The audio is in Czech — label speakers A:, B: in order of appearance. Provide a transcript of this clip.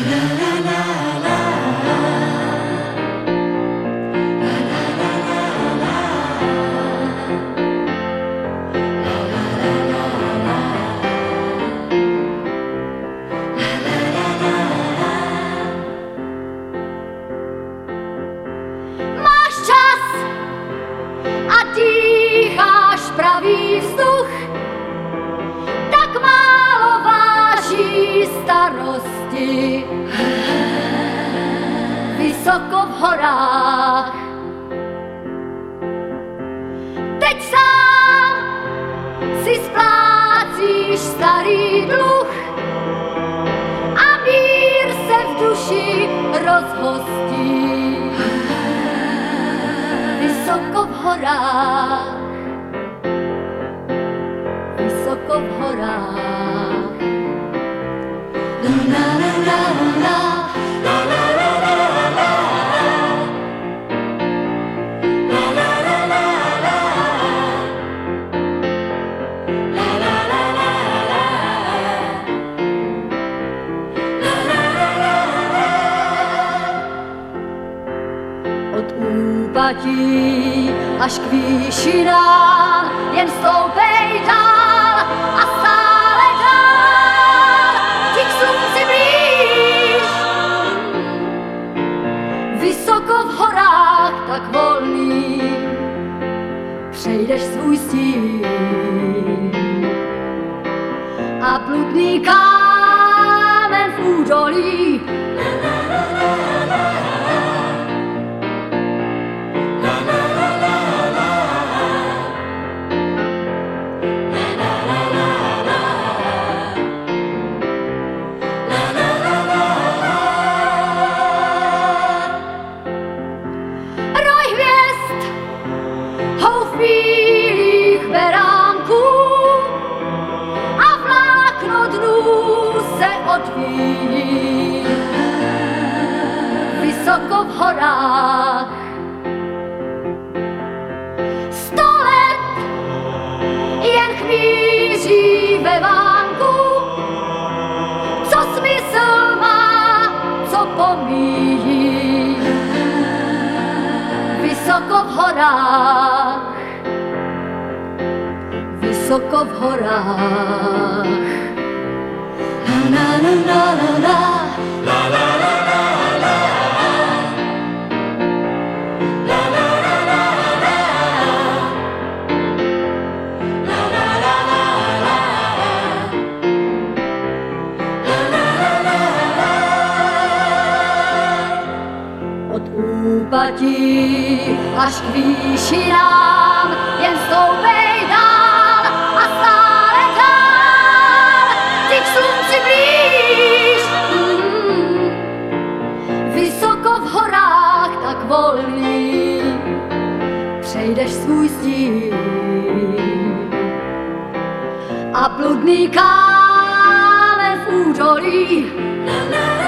A: Pravý vzduch, tak málo váží starosti. Vysoko v horách, teď sám si splácíš starý dluh a mír se v duši rozhostí. Vysoko v horách, vysoko v horách. La la la la la la la la la la la la la la od úpatí až k výšinám jen stoupej dál a stále dál, ti k slunci blíž. Vysoko v horách tak volný přejdeš svůj stín a bludný kámen v údolí a vlákno dnů se odvíjí. Vysoko v horách 100 let jen chvíří ve vánku, co smysl má, co pomíjí. Vysoko v horách, vysoko v horách. La la la la la la la la la la la la la la la la. Od úpatí až k výšinám jen stoupej dál a stále dál, ti k slunci blíž. Vysoko v horách tak volný přejdeš svůj stín a bludný kámen v údolí.